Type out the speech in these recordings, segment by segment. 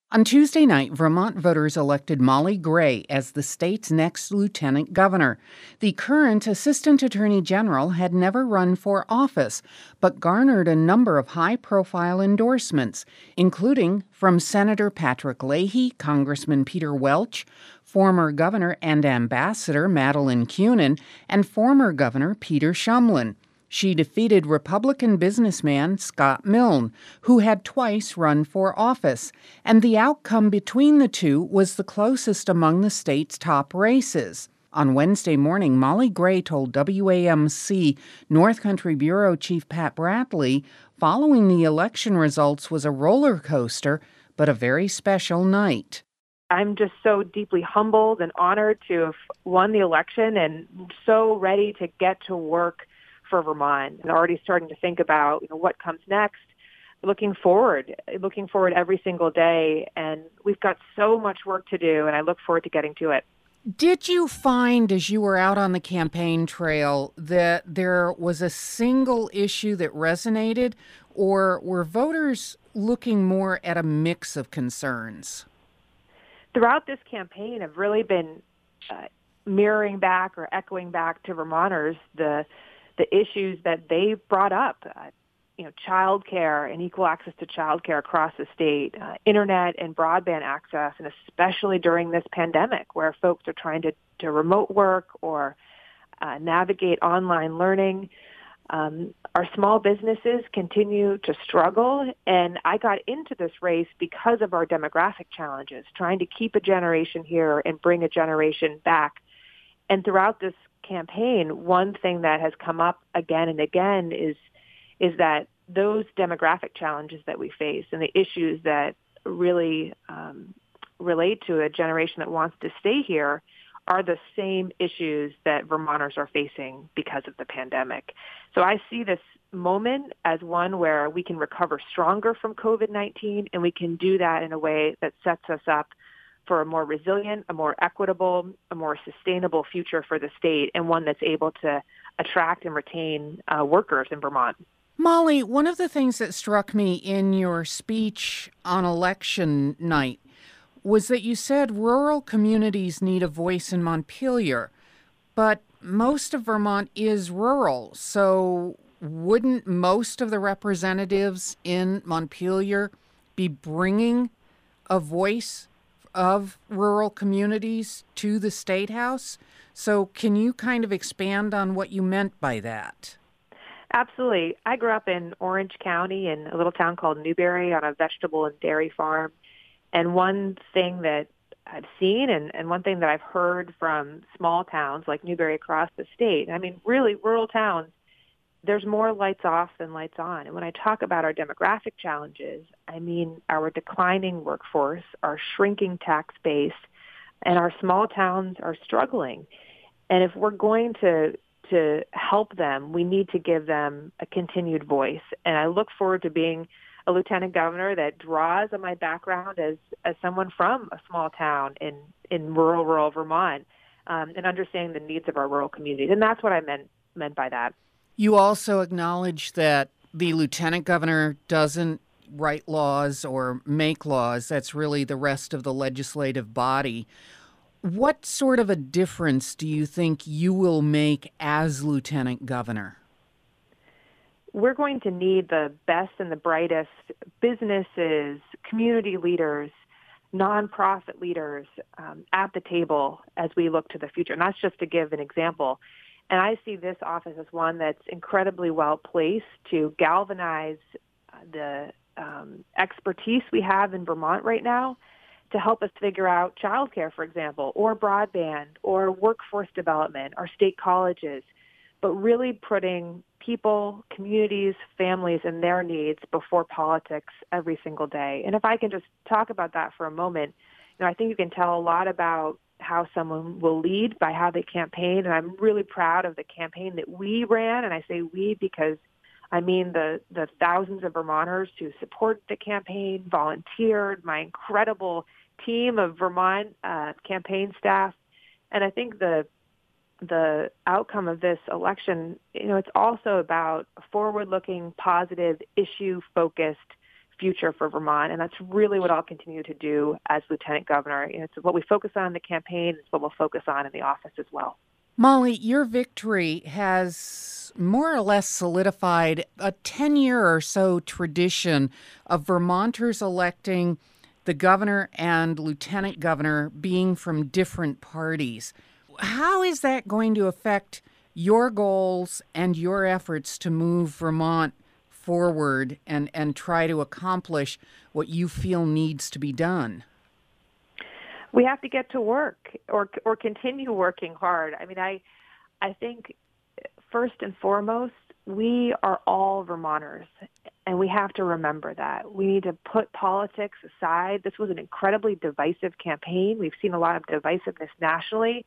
On Tuesday night, Vermont voters elected Molly Gray as the state's next lieutenant governor. The current assistant attorney general had never run for office, but garnered a number of high-profile endorsements, including from Senator Patrick Leahy, Congressman Peter Welch, former governor and ambassador Madeleine Kunin, and former governor Peter Shumlin. She defeated Republican businessman Scott Milne, who had twice run for office, and the outcome between the two was the closest among the state's top races. On Wednesday morning, Molly Gray told WAMC North Country Bureau Chief Pat Bradley following the election results was a roller coaster, but a very special night. I'm just so deeply humbled and honored to have won the election and so ready to get to work for Vermont, and already starting to think about what comes next. Looking forward every single day, and we've got so much work to do, and I look forward to getting to it. Did you find, as you were out on the campaign trail, that there was a single issue that resonated, or were voters looking more at a mix of concerns? Throughout this campaign, I've really been mirroring back or echoing back to Vermonters the issues that they brought up, child care and equal access to child care across the state, internet and broadband access, and especially during this pandemic where folks are trying to remote work or navigate online learning. Our small businesses continue to struggle, and I got into this race because of our demographic challenges, trying to keep a generation here and bring a generation back. And throughout this campaign, one thing that has come up again and again is that those demographic challenges that we face and the issues that really relate to a generation that wants to stay here are the same issues that Vermonters are facing because of the pandemic. So I see this moment as one where we can recover stronger from COVID-19, and we can do that in a way that sets us up for a more resilient, a more equitable, a more sustainable future for the state, and one that's able to attract and retain workers in Vermont. Molly, one of the things that struck me in your speech on election night was that you said rural communities need a voice in Montpelier, but most of Vermont is rural, so wouldn't most of the representatives in Montpelier be bringing a voice of rural communities to the State House? So can you kind of expand on what you meant by that? Absolutely. I grew up in Orange County in a little town called Newberry on a vegetable and dairy farm. And one thing that I've seen and one thing that I've heard from small towns like Newberry across the state, I mean, really rural towns, there's more lights off than lights on. And when I talk about our demographic challenges, I mean our declining workforce, our shrinking tax base, and our small towns are struggling. And if we're going to help them, we need to give them a continued voice. And I look forward to being a lieutenant governor that draws on my background as someone from a small town in rural Vermont, and understanding the needs of our rural communities. And that's what I meant by that. You also acknowledge that the lieutenant governor doesn't write laws or make laws. That's really the rest of the legislative body. What sort of a difference do you think you will make as lieutenant governor? We're going to need the best and the brightest businesses, community leaders, nonprofit leaders at the table as we look to the future. And that's just to give an example. And I see this office as one that's incredibly well placed to galvanize the expertise we have in Vermont right now to help us figure out childcare, for example, or broadband, or workforce development, our state colleges, but really putting people, communities, families, and their needs before politics every single day. And if I can just talk about that for a moment, I think you can tell a lot about how someone will lead by how they campaign. And I'm really proud of the campaign that we ran. And I say we because I mean the thousands of Vermonters who support the campaign, volunteered, my incredible team of Vermont campaign staff. And I think the outcome of this election, it's also about a forward-looking, positive, issue-focused future for Vermont, and that's really what I'll continue to do as lieutenant governor. It's what we focus on in the campaign. It's what we'll focus on in the office as well. Molly, your victory has more or less solidified a 10-year or so tradition of Vermonters electing the governor and lieutenant governor being from different parties. How is that going to affect your goals and your efforts to move Vermont forward and try to accomplish what you feel needs to be done? We have to get to work or continue working hard. I mean, I think first and foremost, we are all Vermonters, and we have to remember that. We need to put politics aside. This was an incredibly divisive campaign. We've seen a lot of divisiveness nationally.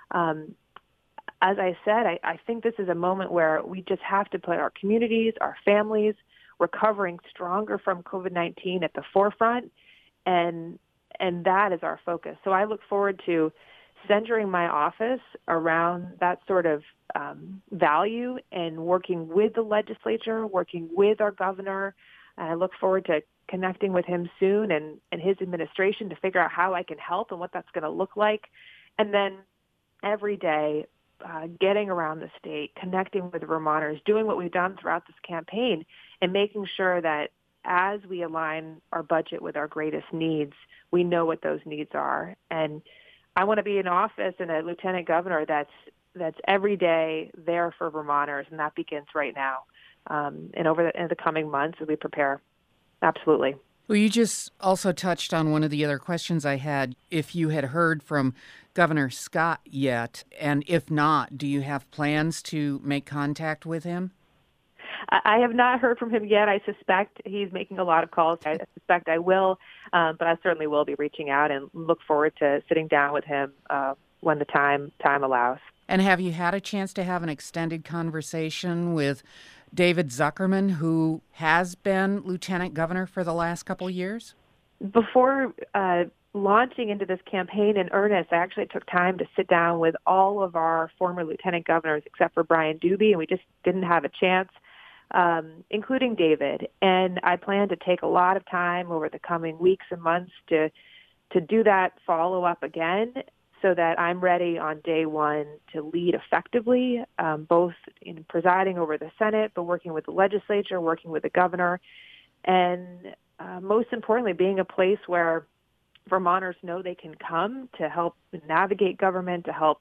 As I said, I think this is a moment where we just have to put our communities, our families, recovering stronger from COVID-19 at the forefront, and that is our focus. So I look forward to centering my office around that sort of value and working with the legislature, working with our governor. And I look forward to connecting with him soon and his administration to figure out how I can help and what that's going to look like. And then every day, getting around the state, connecting with Vermonters, doing what we've done throughout this campaign, and making sure that as we align our budget with our greatest needs, we know what those needs are. And I want to be in office and a lieutenant governor that's every day there for Vermonters, and that begins right now and over the coming months as we prepare. Absolutely. Well, you just also touched on one of the other questions I had, if you had heard from Governor Scott yet, and if not, do you have plans to make contact with him? I have not heard from him yet. I suspect he's making a lot of calls. I suspect I will, but I certainly will be reaching out and look forward to sitting down with him when the time allows. And have you had a chance to have an extended conversation with David Zuckerman, who has been lieutenant governor for the last couple of years? Before launching into this campaign in earnest, I actually took time to sit down with all of our former lieutenant governors, except for Brian Doobie, and we just didn't have a chance, including David. And I plan to take a lot of time over the coming weeks and months to do that follow-up again, so that I'm ready on day one to lead effectively, both in presiding over the Senate, but working with the legislature, working with the governor, and most importantly, being a place where Vermonters know they can come to help navigate government, to help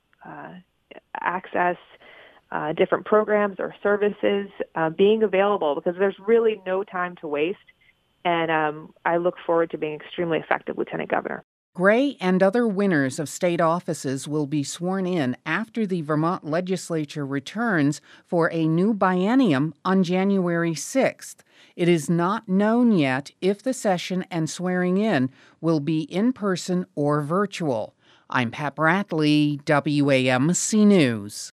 access different programs or services, being available, because there's really no time to waste. And I look forward to being extremely effective lieutenant governor. Gray and other winners of state offices will be sworn in after the Vermont legislature returns for a new biennium on January 6th. It is not known yet if the session and swearing in will be in person or virtual. I'm Pat Bradley, WAMC News.